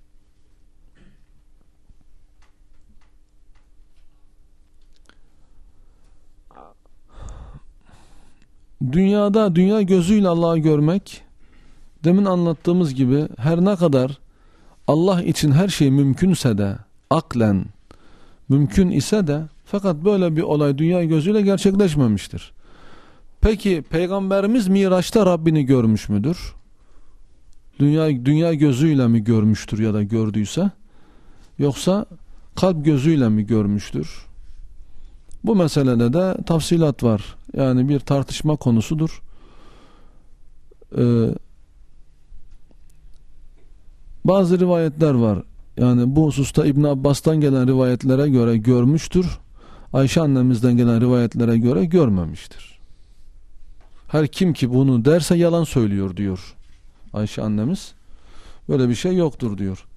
A: Dünyada, dünya gözüyle Allah'ı görmek, demin anlattığımız gibi her ne kadar Allah için her şey mümkünse de, aklen mümkün ise de, fakat böyle bir olay dünya gözüyle gerçekleşmemiştir. Peki Peygamberimiz Miraç'ta Rabbini görmüş müdür? Dünya, dünya gözüyle mi görmüştür ya da gördüyse? Yoksa kalp gözüyle mi görmüştür? Bu meselede de tafsilat var. Yani bir tartışma konusudur. Ee, bazı rivayetler var. Yani bu hususta İbn Abbas'tan gelen rivayetlere göre görmüştür. Ayşe annemizden gelen rivayetlere göre görmemiştir. Her kim ki bunu derse yalan söylüyor diyor Ayşe annemiz. Böyle bir şey yoktur diyor.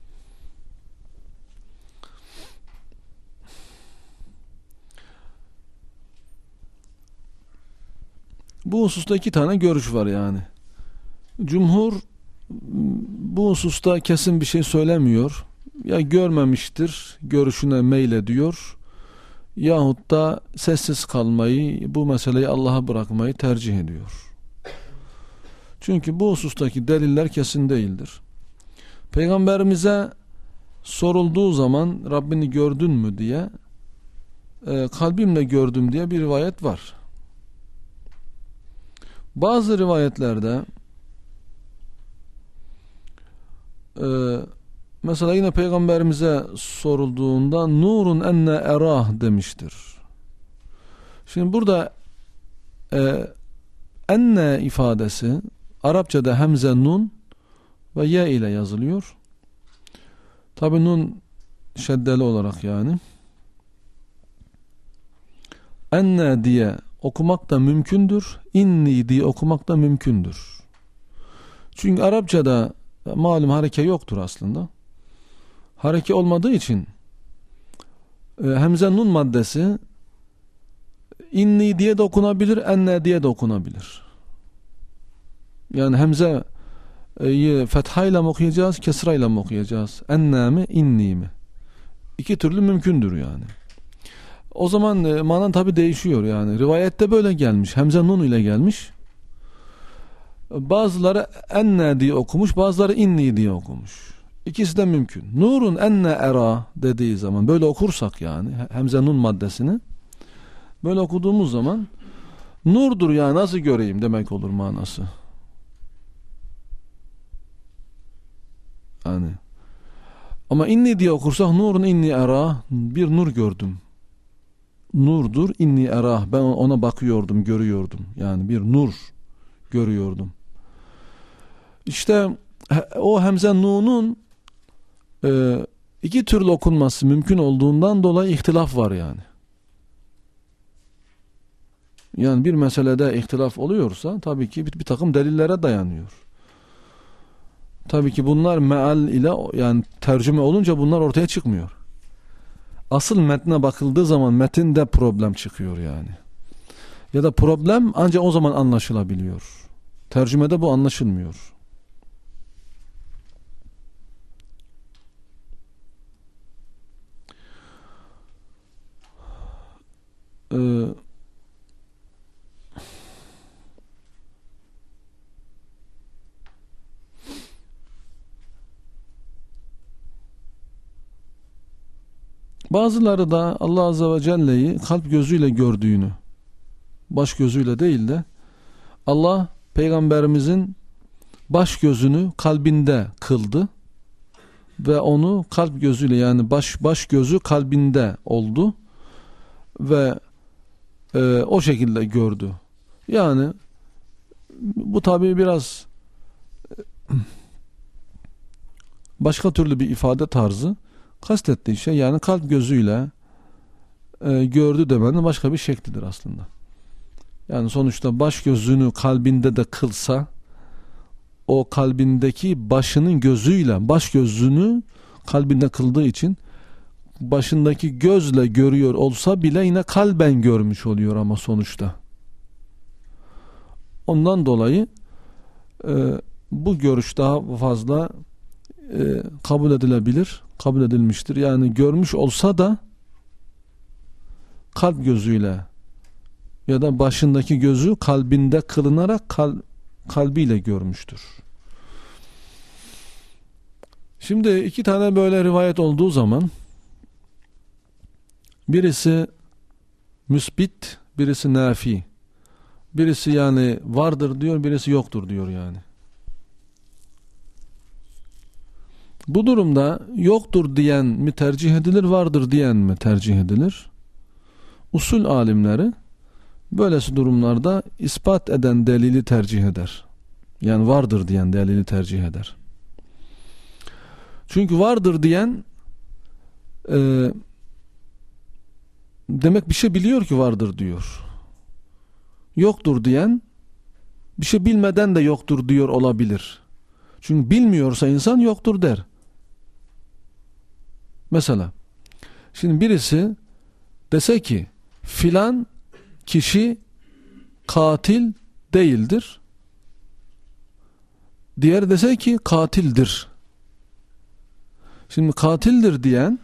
A: Bu hususta iki tane görüş var yani. Cumhur bu hususta kesin bir şey söylemiyor. ya görmemiştir, görüşüne meylediyor yahut da sessiz kalmayı, bu meseleyi Allah'a bırakmayı tercih ediyor. Çünkü bu husustaki deliller kesin değildir. Peygamberimize sorulduğu zaman Rabbini gördün mü diye e, kalbimle gördüm diye bir rivayet var. Bazı rivayetlerde e, mesela yine Peygamberimize sorulduğunda nurun enne erah demiştir. Şimdi burada e, enne ifadesi Arapçada hemze, nun ve ye ile yazılıyor. Tabi nun şeddeli olarak yani. Enne diye okumak da mümkündür. İnni diye okumak da mümkündür. Çünkü Arapçada malum hareke yoktur aslında. Hareke olmadığı için e, hemze nun maddesi inni diye de okunabilir, enne diye de okunabilir. Yani hemze e, fethayla mı okuyacağız, kesrayla mı okuyacağız? Enne mi, inni mi? İki türlü mümkündür yani. O zaman e, manan tabi değişiyor yani. Rivayette böyle gelmiş. Hemze nun ile gelmiş. Bazıları enne diye okumuş, bazıları inni diye okumuş. İkisi de mümkün. Nurun enne era dediği zaman böyle okursak yani hemze nun maddesini böyle okuduğumuz zaman nurdur ya, nasıl göreyim demek olur manası. Yani ama inni diye okursak nurun inni era, bir nur gördüm. Nurdur inni era, ben ona bakıyordum, görüyordum. Yani bir nur görüyordum. İşte o hemze nunun e, iki türlü okunması mümkün olduğundan dolayı ihtilaf var yani. Yani bir meselede ihtilaf oluyorsa tabii ki bir, bir takım delillere dayanıyor. Tabii ki bunlar meal ile yani tercüme olunca bunlar ortaya çıkmıyor. Asıl metne bakıldığı zaman metinde problem çıkıyor yani. Ya da problem ancak o zaman anlaşılabiliyor. Tercümede bu anlaşılmıyor. Ee, bazıları da Allah Azze ve Celle'yi kalp gözüyle gördüğünü, baş gözüyle değil de Allah Peygamberimizin baş gözünü kalbinde kıldı ve onu kalp gözüyle yani baş baş gözü kalbinde oldu ve e, o şekilde gördü. Yani bu tabii biraz başka türlü bir ifade tarzı. Kastettiği şey yani kalp gözüyle e, gördü demenin başka bir şeklidir aslında. Yani sonuçta baş gözünü kalbinde de kılsa, o kalbindeki başının gözüyle baş gözünü kalbinde kıldığı için başındaki gözle görüyor olsa bile yine kalben görmüş oluyor ama sonuçta. Ondan dolayı e, bu görüş daha fazla e, kabul edilebilir, kabul edilmiştir. Yani görmüş olsa da kalp gözüyle ya da başındaki gözü kalbinde kılınarak kal, kalbiyle görmüştür. Şimdi iki tane böyle rivayet olduğu zaman birisi müsbit, birisi nafi. Birisi yani vardır diyor, birisi yoktur diyor yani. Bu durumda yoktur diyen mi tercih edilir, vardır diyen mi tercih edilir? Usul alimleri böylesi durumlarda ispat eden delili tercih eder. Yani vardır diyen delili tercih eder. Çünkü vardır diyen e, demek bir şey biliyor ki vardır diyor. Yoktur diyen bir şey bilmeden de yoktur diyor olabilir. Çünkü bilmiyorsa insan yoktur der. Mesela şimdi birisi dese ki filan kişi katil değildir. Diğer dese ki katildir. Şimdi katildir diyen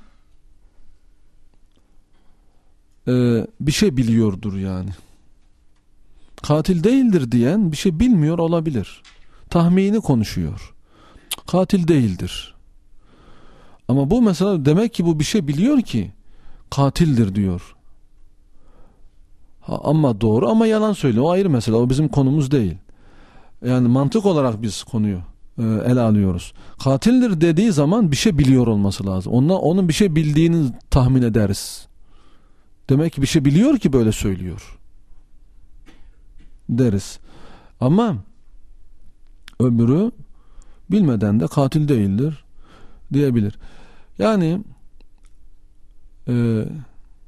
A: e, bir şey biliyordur yani. Katil değildir diyen bir şey bilmiyor olabilir. Tahmini konuşuyor. Katil değildir. Ama bu mesela demek ki bu bir şey biliyor ki katildir diyor. Ha, ama doğru ama yalan söylüyor. O ayrı mesele. O bizim konumuz değil. Yani mantık olarak biz konuyu e, ele alıyoruz. Katildir dediği zaman bir şey biliyor olması lazım. Ondan, onun bir şey bildiğini tahmin ederiz. Demek ki bir şey biliyor ki böyle söylüyor deriz. Ama öbürü bilmeden de katil değildir diyebilir. Yani e,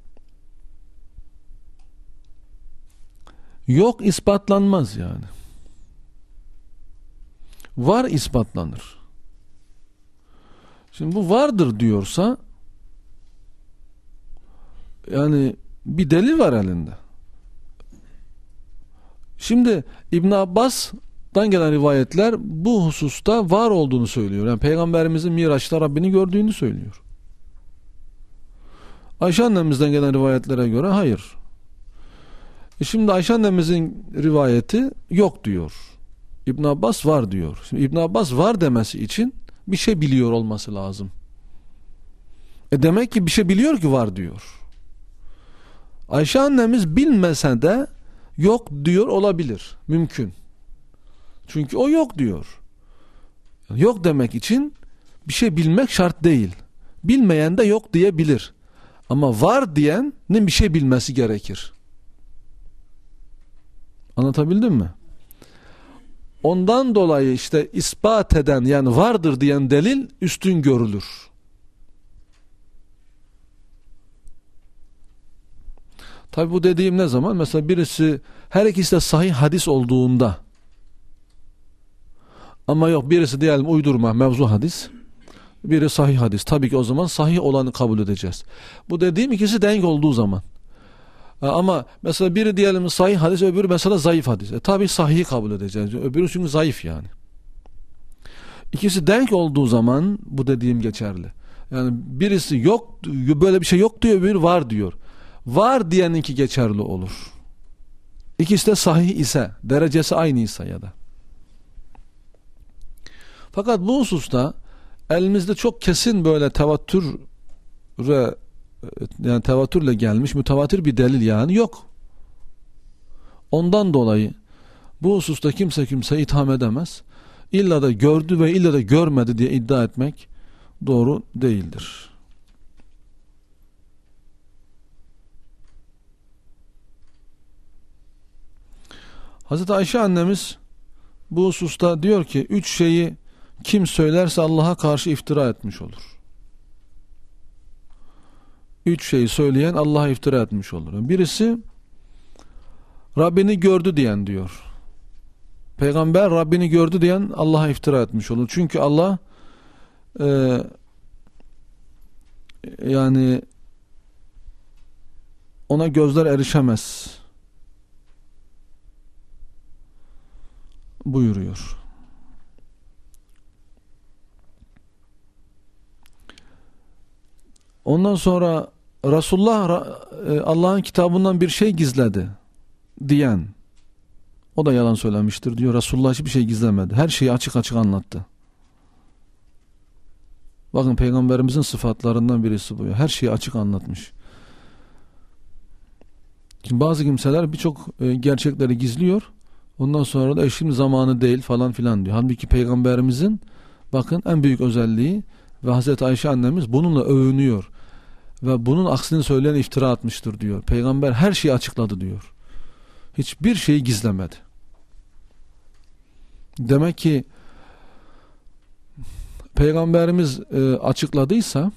A: yok ispatlanmaz yani. Var ispatlanır. Şimdi bu vardır diyorsa yani bir delil var elinde. Şimdi İbn Abbas'tan gelen rivayetler bu hususta var olduğunu söylüyor. Yani Peygamberimizin Miraç'ta Rabbini gördüğünü söylüyor. Ayşe annemizden gelen rivayetlere göre hayır. E şimdi Ayşe annemizin rivayeti yok diyor. İbn Abbas var diyor. Şimdi İbn Abbas var demesi için bir şey biliyor olması lazım. E demek ki bir şey biliyor ki var diyor. Ayşe annemiz bilmese de yok diyor olabilir. Mümkün. Çünkü o yok diyor. Yok demek için bir şey bilmek şart değil. Bilmeyen de yok diyebilir. Ama var diyenin bir şey bilmesi gerekir. Anlatabildim mi? Ondan dolayı işte ispat eden yani vardır diyen delil üstün görülür. Tabi bu dediğim ne zaman? Mesela birisi her ikisi de sahih hadis olduğunda ama yok birisi diyelim uydurma mevzu hadis, biri sahih hadis. Tabii ki o zaman sahih olanı kabul edeceğiz. Bu dediğim ikisi denk olduğu zaman. Ama mesela biri diyelim sahih hadis, öbürü mesela zayıf hadis. E tabii sahihi kabul edeceğiz. Öbürü çünkü zayıf yani. İkisi denk olduğu zaman bu dediğim geçerli. Yani birisi yok, böyle bir şey yok diyor, öbürü var diyor. Var diyeninki geçerli olur. İkisi de sahih ise, derecesi aynıysa ya da. Fakat bu hususta elimizde çok kesin böyle tevatüre yani tevatürle gelmiş mütevatir bir delil yani yok. Ondan dolayı bu hususta kimse kimse itham edemez. İlla da gördü ve illa da görmedi diye iddia etmek doğru değildir. Hazreti Ayşe annemiz bu hususta diyor ki üç şeyi kim söylerse Allah'a karşı iftira etmiş olur. Üç şeyi söyleyen Allah'a iftira etmiş olur. Birisi Rabbini gördü diyen diyor. Peygamber Rabbini gördü diyen Allah'a iftira etmiş olur. Çünkü Allah e, yani ona gözler erişemez buyuruyor. Ondan sonra Resulullah Allah'ın kitabından bir şey gizledi diyen o da yalan söylemiştir diyor. Resulullah hiçbir şey gizlemedi. Her şeyi açık açık anlattı. Bakın Peygamberimizin sıfatlarından birisi bu. Her şeyi açık anlatmış. Şimdi bazı kimseler birçok gerçekleri gizliyor. Ondan sonra da şimdi zamanı değil falan filan diyor. Halbuki Peygamberimizin bakın en büyük özelliği ve Hazreti Ayşe annemiz bununla övünüyor. Ve bunun aksini söyleyen iftira atmıştır diyor. Peygamber her şeyi açıkladı diyor. Hiçbir şeyi gizlemedi. Demek ki Peygamberimiz e, açıkladıysa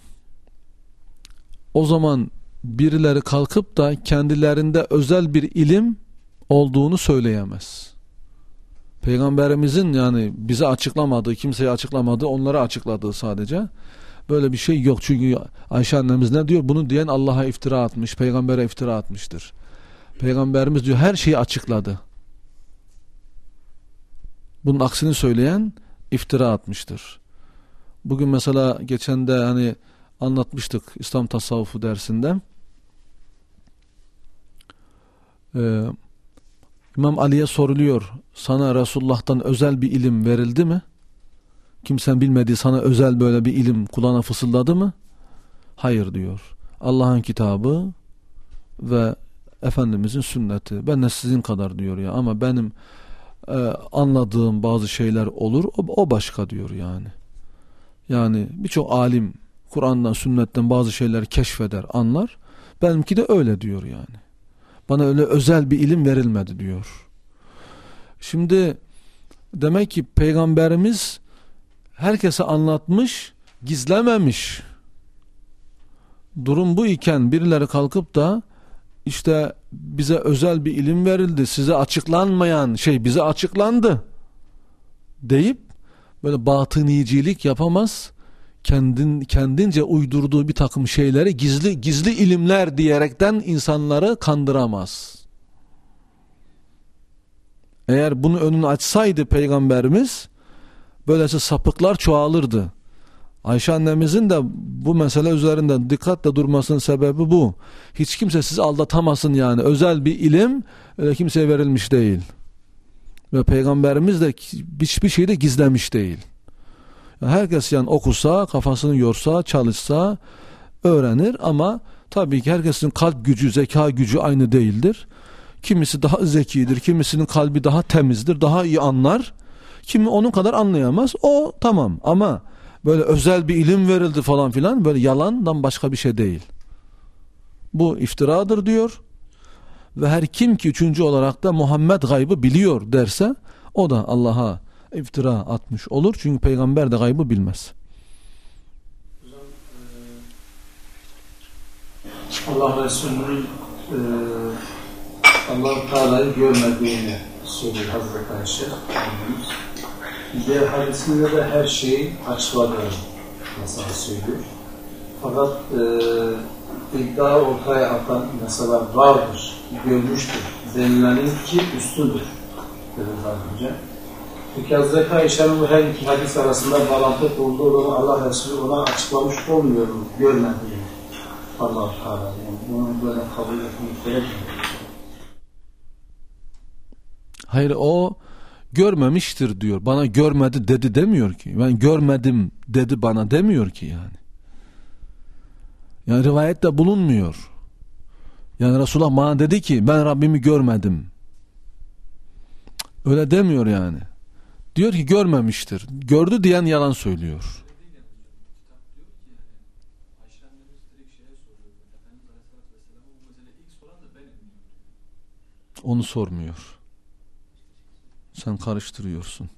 A: o zaman birileri kalkıp da kendilerinde özel bir ilim olduğunu söyleyemez. Peygamberimizin yani bize açıklamadığı, kimseye açıklamadığı, onlara açıkladığı sadece. Böyle bir şey yok. Çünkü Ayşe annemiz ne diyor? Bunu diyen Allah'a iftira atmış, peygambere iftira atmıştır. Peygamberimiz diyor her şeyi açıkladı. Bunun aksini söyleyen iftira atmıştır. Bugün mesela geçen de hani anlatmıştık İslam tasavvufu dersinde. Ee, İmam Ali'ye soruluyor, sana Resulullah'tan özel bir ilim verildi mi? Kimsen bilmediği sana özel böyle bir ilim kulağına fısıldadı mı? Hayır diyor. Allah'ın kitabı ve Efendimizin sünneti. Ben de sizin kadar diyor ya, ama benim e, anladığım bazı şeyler olur, o, o başka diyor yani. Yani birçok alim Kur'an'dan, sünnetten bazı şeyler keşfeder, anlar. Benimki de öyle diyor yani. Bana öyle özel bir ilim verilmedi diyor. Şimdi demek ki Peygamberimiz herkese anlatmış, gizlememiş. Durum bu iken birileri kalkıp da işte bize özel bir ilim verildi, size açıklanmayan şey bize açıklandı deyip böyle batınicilik yapamaz. Kendin, kendince uydurduğu bir takım şeyleri gizli gizli ilimler diyerekten insanları kandıramaz. Eğer bunu önünü açsaydı Peygamberimiz, böylece sapıklar çoğalırdı. Ayşe annemizin de bu mesele üzerinde dikkatle durmasının sebebi bu. Hiç kimse sizi aldatamasın yani. Özel bir ilim öyle kimseye verilmiş değil. Ve Peygamberimiz de hiçbir şeyi de gizlemiş değil. Herkes yani okusa, kafasını yorsa, çalışsa öğrenir, ama tabii ki herkesin kalp gücü, zeka gücü aynı değildir. Kimisi daha zekidir, kimisinin kalbi daha temizdir, daha iyi anlar. Kimi onun kadar anlayamaz. O tamam, ama böyle özel bir ilim verildi falan filan, böyle yalandan başka bir şey değil. Bu iftiradır diyor. Ve her kim ki üçüncü olarak da Muhammed gaybı biliyor derse, o da Allah'a iftira atmış olur. Çünkü peygamber de gaybı bilmez.
D: Allah Resulü'nün e, Allah-u Teala'yı görmediğini söylüyor Hazreti Ayşe. Diğer hadisinde de her şeyi açıkladığını mesela söylüyor. Fakat e, iddia ortaya atan mesela vardır, görmüştür denilenin ki üstündür dedim daha önce. Peki Hazreti Ayşe'nin bu her iki hadis arasında bağlantı kurduğu zaman Allah Resulü ona açıklamış olmuyor mu? Görmediğini Allah-u Teala. Yani bunu böyle kabul etmek gerekmiyor.
A: Hayır, o görmemiştir diyor. Bana görmedi dedi demiyor ki. Ben görmedim dedi bana demiyor ki yani. Yani rivayette bulunmuyor. Yani Resulullah bana dedi ki ben Rabbimi görmedim. Öyle demiyor yani. Diyor ki görmemiştir. Gördü diyen yalan söylüyor. Onu sormuyor. Sen karıştırıyorsun.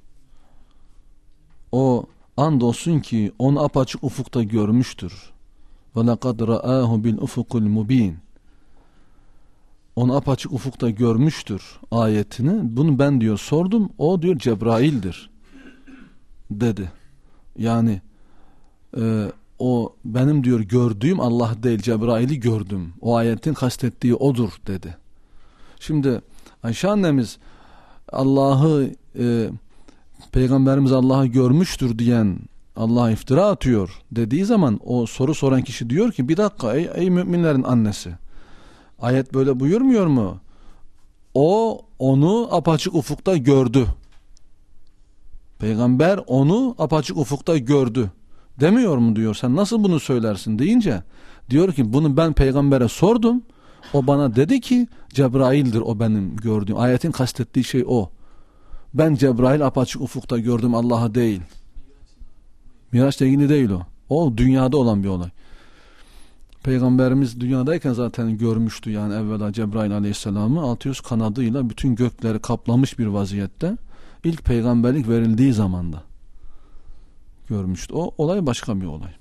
A: O andolsun ki onu apaçık ufukta görmüştür. Ve lekad ra'ahu bil ufukul mubin. Onu apaçık ufukta görmüştür ayetini. Bunu ben diyor sordum. O diyor Cebrail'dir dedi. Yani e, o benim diyor gördüğüm Allah değil, Cebrail'i gördüm. O ayetin kastettiği odur dedi. Şimdi Ayşe annemiz Allah'ı e, Peygamberimiz Allah'ı görmüştür diyen Allah'a iftira atıyor dediği zaman o soru soran kişi diyor ki bir dakika ey, ey müminlerin annesi, ayet böyle buyurmuyor mu? O onu apaçık ufukta gördü. Peygamber onu apaçık ufukta gördü demiyor mu diyor. Sen nasıl bunu söylersin deyince diyor ki bunu ben peygambere sordum. O bana dedi ki Cebrail'dir o benim gördüğüm. Ayetin kastettiği şey o. Ben Cebrail apaçık ufukta gördüm, Allah'a değil. Miraç'la ilgili değil o. O dünyada olan bir olay. Peygamberimiz dünyadayken zaten görmüştü yani evvela Cebrail aleyhisselamı altı yüz kanadıyla bütün gökleri kaplamış bir vaziyette. İlk peygamberlik verildiği zamanda görmüştü. O olay başka bir olay.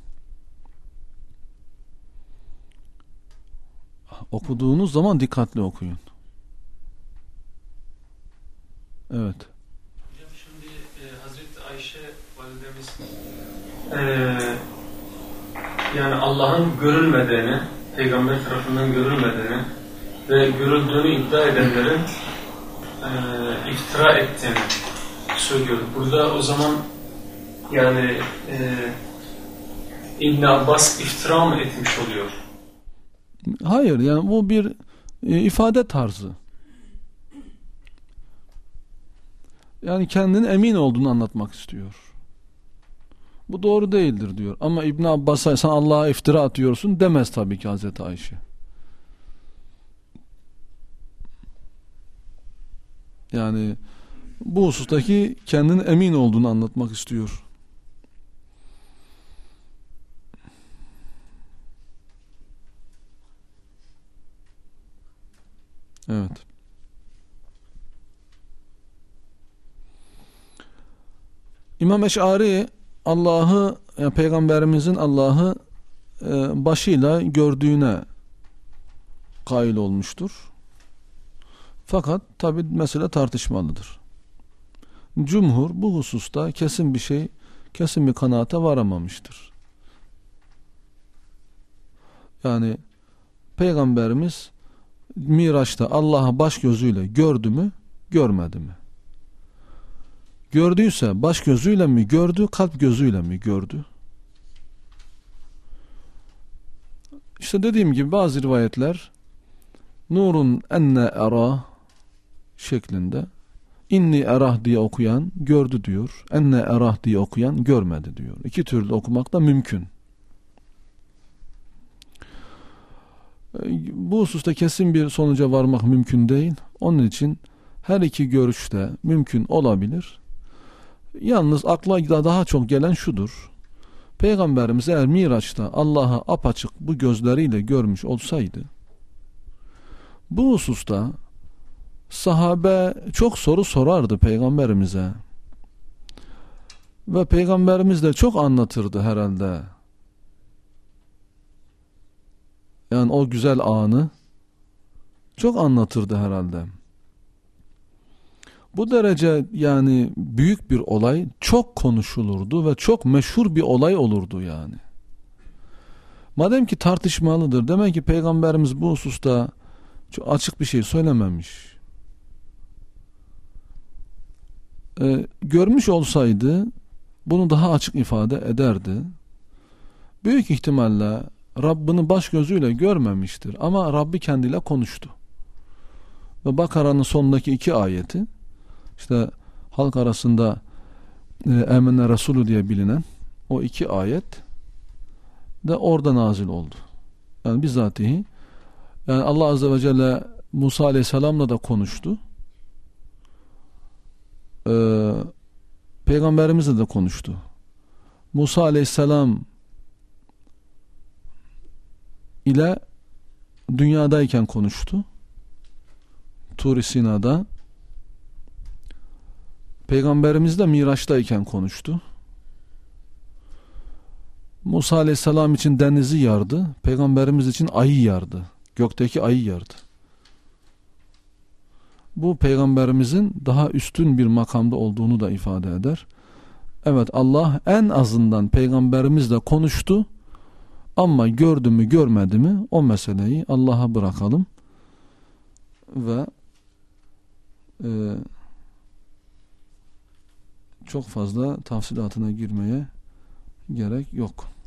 A: Okuduğunuz zaman dikkatli okuyun. Evet.
B: Hocam şimdi e, Hazreti Ayşe validemiz e, yani Allah'ın görülmediğini, peygamber tarafından görülmediğini ve görüldüğünü iddia edenlerin e, iftira ettiğini söylüyor. Burada o zaman yani e,
E: İbn Abbas iftira mı etmiş oluyor?
A: Hayır, yani bu bir e, ifade tarzı. Yani kendini emin olduğunu anlatmak istiyor. Bu doğru değildir diyor. Ama İbn Abbas'a sen Allah'a iftira atıyorsun demez tabii ki Hazreti Ayşe. Yani bu husustaki kendini emin olduğunu anlatmak istiyor. Evet. İmam Eş'ari Allah'ı, yani Peygamberimizin Allah'ı e, başıyla gördüğüne kail olmuştur. Fakat tabi mesele tartışmalıdır. Cumhur bu hususta kesin bir şey, kesin bir kanaate varamamıştır. Yani Peygamberimiz Miraç'ta Allah'ı baş gözüyle gördü mü, görmedi mi? Gördüyse baş gözüyle mi gördü, kalp gözüyle mi gördü? İşte dediğim gibi bazı rivayetler nurun enne era şeklinde, inni erah diye okuyan gördü diyor, enne erah diye okuyan görmedi diyor. İki türlü okumak da mümkün. Bu hususta kesin bir sonuca varmak mümkün değil. Onun için her iki görüş de mümkün olabilir. Yalnız akla daha çok gelen şudur: Peygamberimiz eğer Miraç'ta Allah'ı apaçık bu gözleriyle görmüş olsaydı, bu hususta sahabe çok soru sorardı Peygamberimize ve Peygamberimiz de çok anlatırdı herhalde. Yani o güzel anı çok anlatırdı herhalde. Bu derece yani büyük bir olay, çok konuşulurdu ve çok meşhur bir olay olurdu yani. Madem ki tartışmalıdır, demek ki Peygamberimiz bu hususta çok açık bir şey söylememiş. Ee, görmüş olsaydı bunu daha açık ifade ederdi. Büyük ihtimalle Rabbini baş gözüyle görmemiştir ama Rabbi kendiyle konuştu. Ve Bakara'nın sonundaki iki ayeti, İşte halk arasında e, Emenne Resulü diye bilinen o iki ayet de orada nazil oldu. Yani bizzatihi, yani Allah Azze ve Celle Musa Aleyhisselam'la da konuştu. Ee, Peygamberimizle de konuştu. Musa Aleyhisselam ile dünyadayken konuştu. Tur-i Sina'da. Peygamberimiz de Miraç'tayken konuştu. Musa Aleyhisselam için denizi yardı. Peygamberimiz için ayı yardı. Gökteki ayı yardı. Bu Peygamberimizin daha üstün bir makamda olduğunu da ifade eder. Evet, Allah en azından Peygamberimizle konuştu ama gördü mü görmedi mi o meseleyi Allah'a bırakalım ve e, çok fazla tafsilatına girmeye gerek yok.